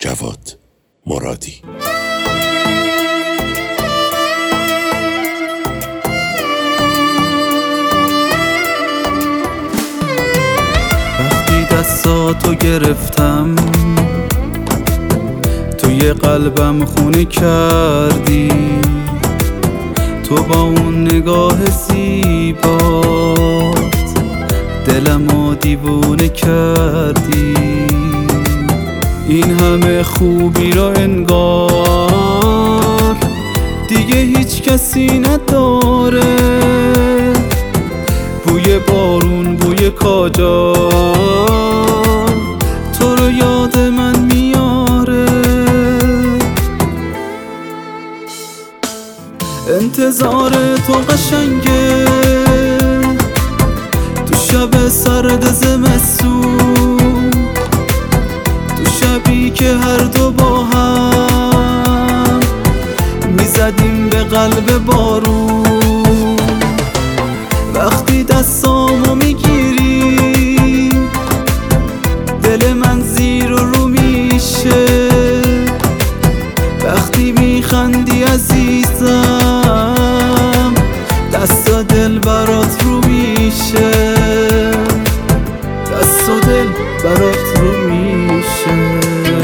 جواد مرادی. وقتی دستاتو گرفتم توی قلبم خونه کردی، تو با اون نگاه زیبات دلمو دیوونه کردی. این همه خوبی را انگار دیگه هیچ کسی نداره، بوی بارون، بوی کاجار تو رو یاد من میاره. انتظار تو قشنگه تو شب سرد زمستون، تو شبی که هر دو با هم میزدیم به قلب بارون. وقتی دستامو میگیری دل من زیر و رو میشه، وقتی میخندی عزیزم دست و دل برات رو میشه، دست و دل برات رو میشه.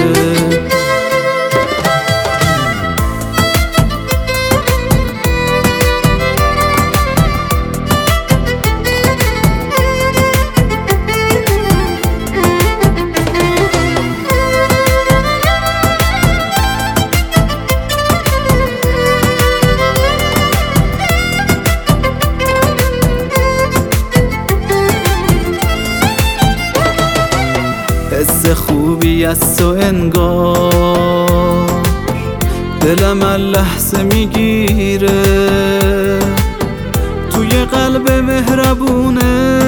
حس خوبی از تو انگار دلم لحظه میگیره، توی قلب مهربونت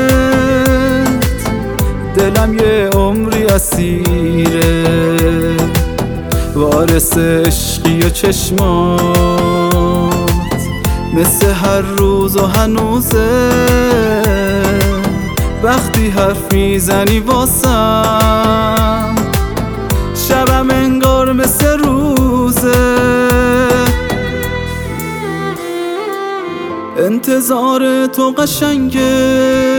دلم یه عمری اسیره. وارث عشقی و چشمات مثل هر روز و هنوزه، وقتی حرف میزنی واسم شبم انگار مثل روزه. انتظار تو قشنگه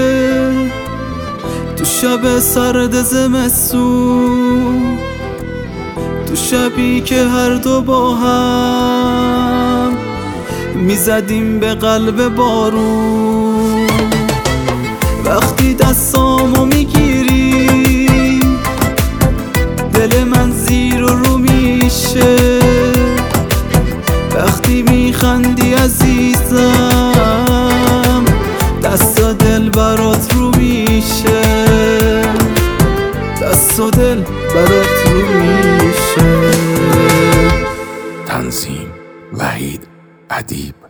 تو شب سرد زمستون، تو شبی که هر دو با هم میزدیم به قلب بارون. وقتی دستامو میگیری دل من زیر و رو میشه، وقتی میخندی عزیزم دست و دل برات رو میشه، دست و دل برات رو میشه. تنظیم وحید ادیب.